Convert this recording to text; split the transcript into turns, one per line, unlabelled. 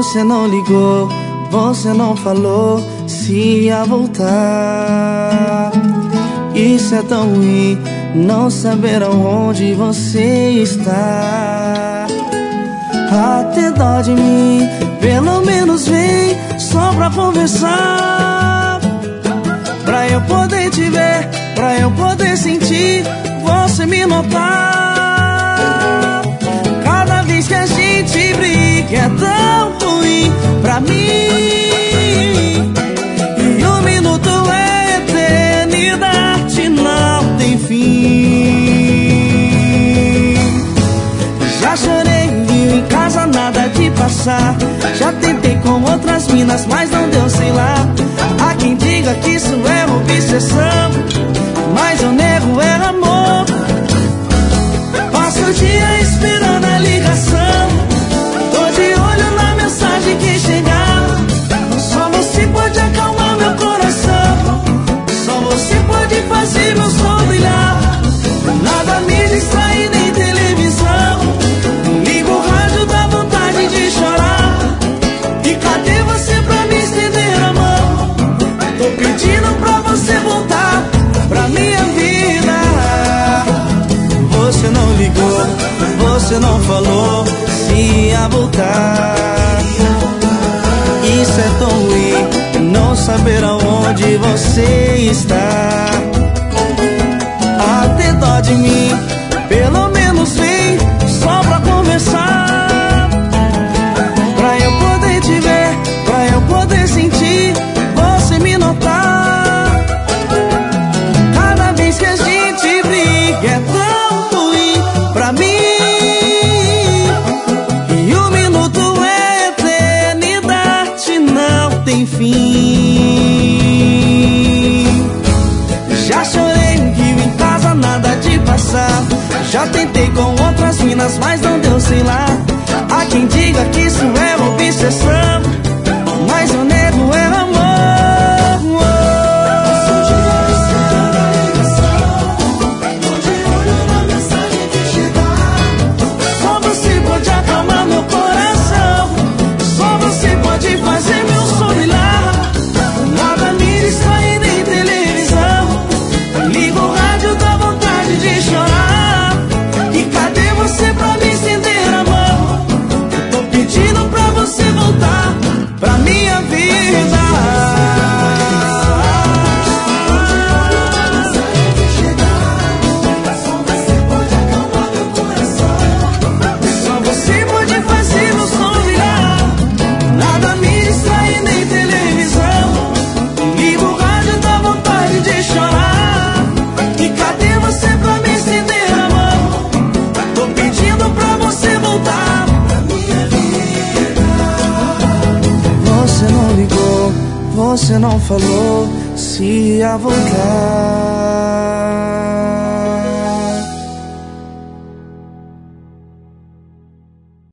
Você não ligou, você não falou se ia voltar. Isso é tão ruim, não saber aonde você está. Até dó de mim, pelo menos vem só pra conversar. Pra eu poder te ver, pra eu poder sentir você me notar. Cada vez que a gente briga é tão ruim pra mim. E um minuto é eternidade, não tem fim. Já chorei, viu em casa nada de passar. Já tentei com outras minas, mas não deu, sei lá. Há quem diga que isso é obsessão, mas eu nego, é amor. Passo o dia esperando a ligação, tô de olho na mensagem que chegar. Só você pode acalmar meu coração, só você pode fazer meu sol brilhar. Nada me distrai nem televisão, ligo o rádio, dá vontade de chorar. E cadê você pra me estender a mão? Tô pedindo pra você voltar pra minha vida. Você não ligou, você não falou se ia voltar. Isso é tão ruim, não saber aonde você está. Até dó de mim, pelo menos vem só pra conversar. Pra eu poder te ver, pra eu poder sentir você me notar. Cada vez que a gente briga é tão ruim pra mim. E um minuto é eternidade, não tem fim. Já chorei, viu em casa nada de passar. Já tentei com outras minas, mas não deu, sei lá. Há quem diga que isso é obsessão, mas eu nego, é amor. Só você pode acalmar meu coração, só você pode fazer meu som brilhar. Nada me distrai nem televisão, ligo o rádio, dá vontade de chorar. E cadê você pra me estender a mão? Tô pedindo pra você voltar pra minha vida. Só você pode fazer meu som brilhar. Nada me distrai nem televisão, ligo o rádio, dá vontade de chorar. E cadê você pra me estender a mão? Tô pedindo pra você voltar pra minha vida. Você não ligou, você não falou se ia voltar.